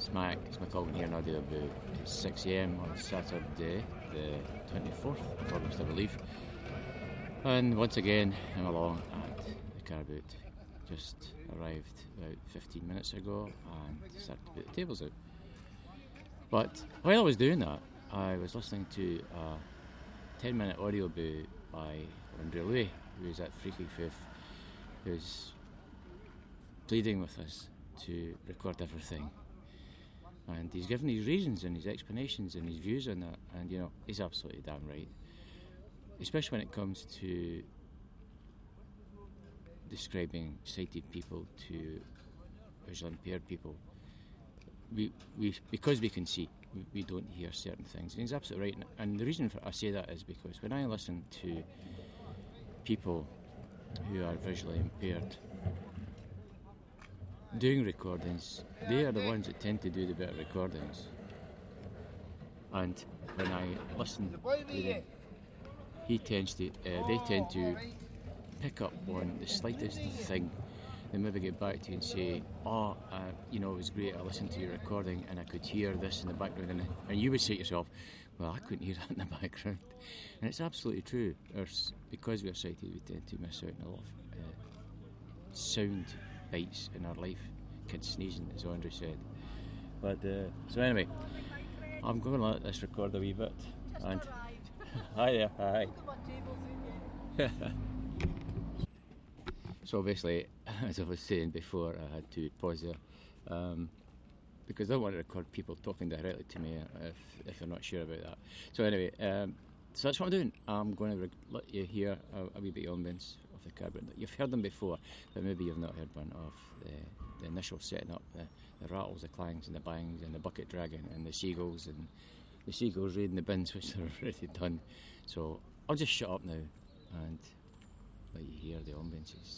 Smack Colgan here in audio about 6 a.m. on Saturday, the 24th of August, I believe. And once again, I'm along at the car boot. Just arrived about 15 minutes ago and started to put the tables out. But while I was doing that, I was listening to a 10-minute audio boot by Andrea Louis, who's at Freaky Fifth, who's pleading with us to record everything. And he's given his reasons and his explanations and his views on that, and you know, he's absolutely damn right. Especially when it comes to describing sighted people to visually impaired people. We because we can see, we don't hear certain things. And he's absolutely right. And the reason I say that is because when I listen to people who are visually impaired doing recordings, they are the ones that tend to do the better recordings. And when I listen to them, they tend to pick up on the slightest thing. They maybe get back to you and say, it was great, I listened to your recording and I could hear this in the background. And you would say to yourself, well, I couldn't hear that in the background. And it's absolutely true. Because we are sighted, we tend to miss out on a lot of sound bites in our life. Kids sneezing, as Andre said. But so anyway, I'm going to let this record a wee bit. And hi there, hi. So basically, as I was saying before, I had to pause there because I don't want to record people talking directly to me if you're not sure about that. So anyway, so that's what I'm doing. I'm going to let you hear a wee bit of ambience of the car. You've heard them before, but maybe you've not heard one of the initial setting up, the rattles, the clangs and the bangs and the bucket dragging and the seagulls raiding the bins, which they're already done. So I'll just shut up now and let you hear the ambiences.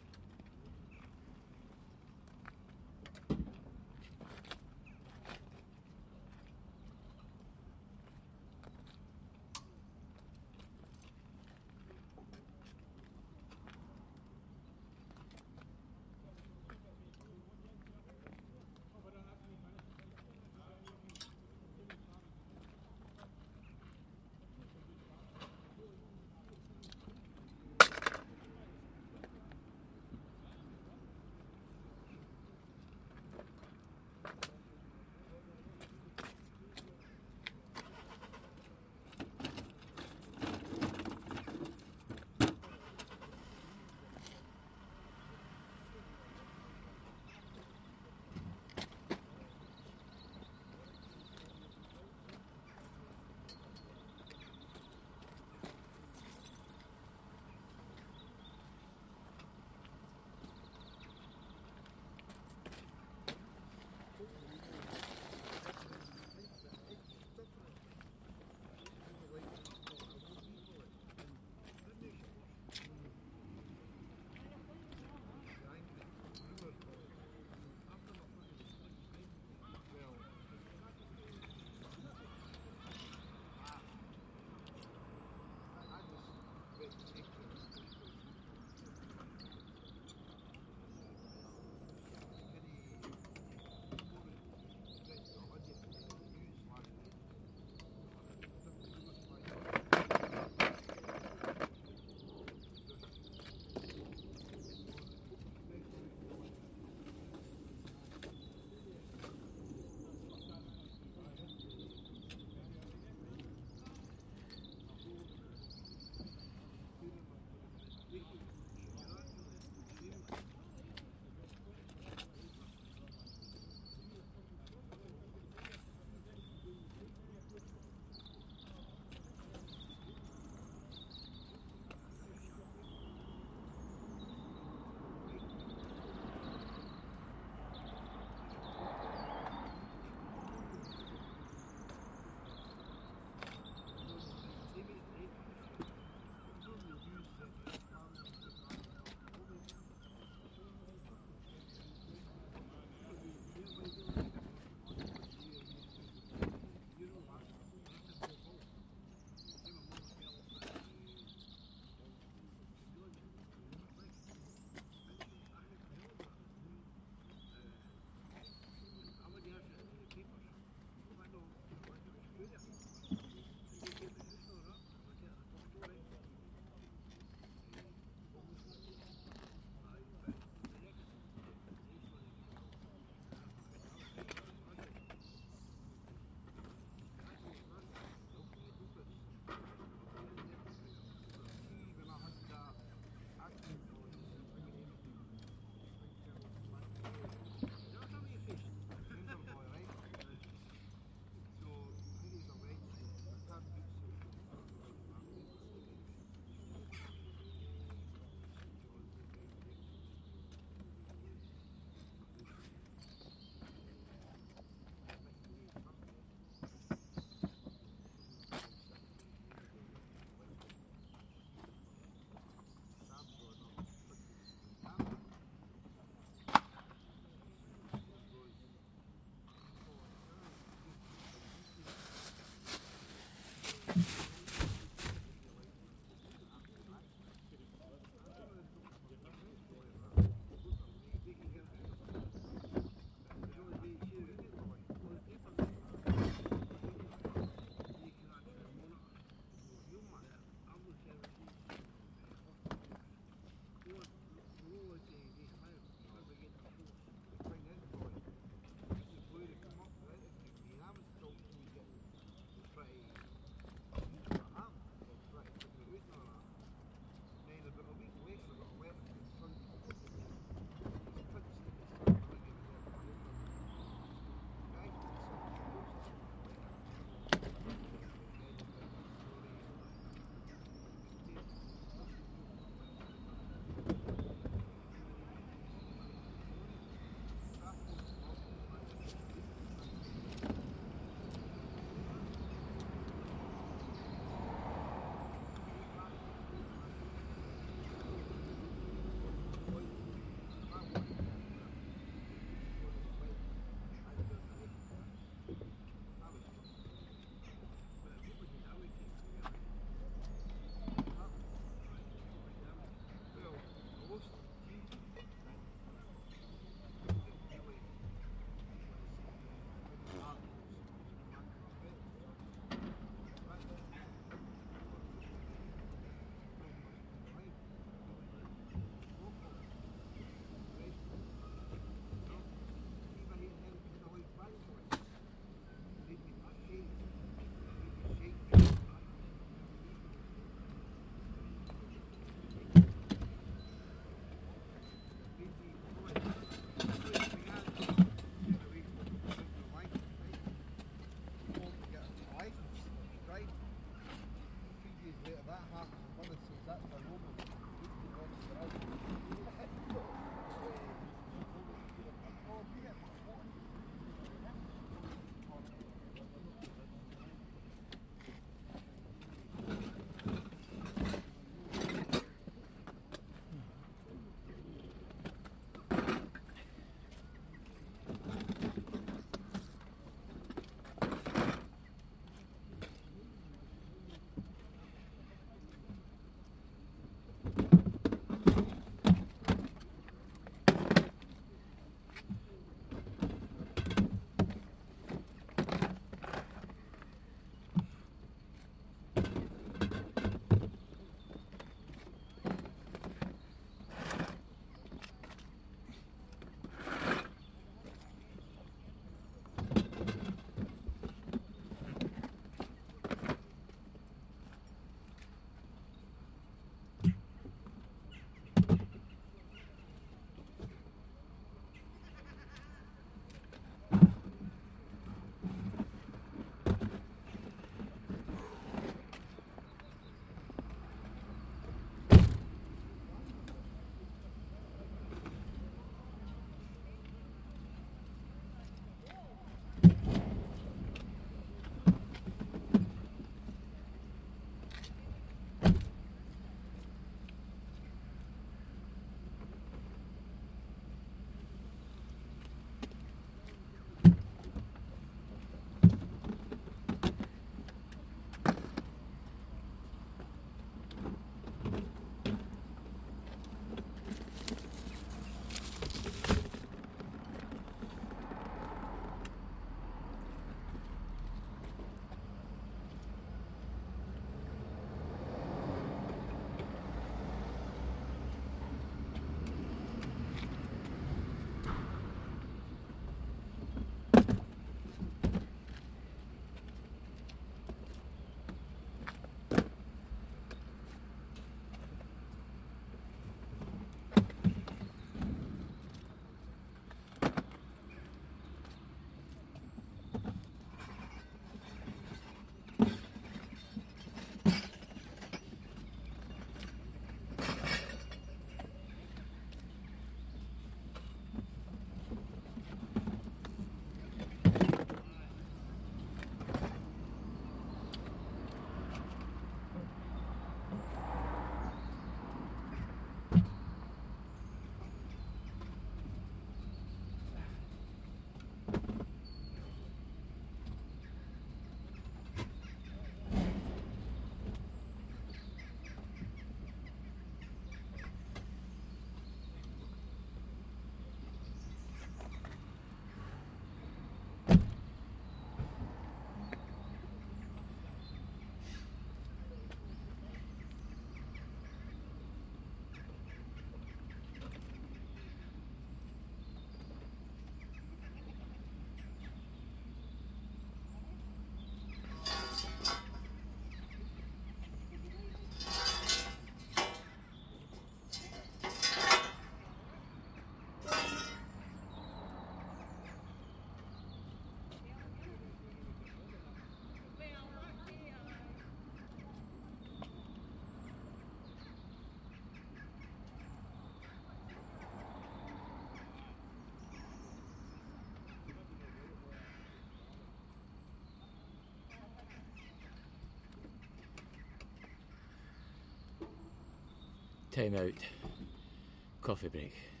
Time out. Coffee break.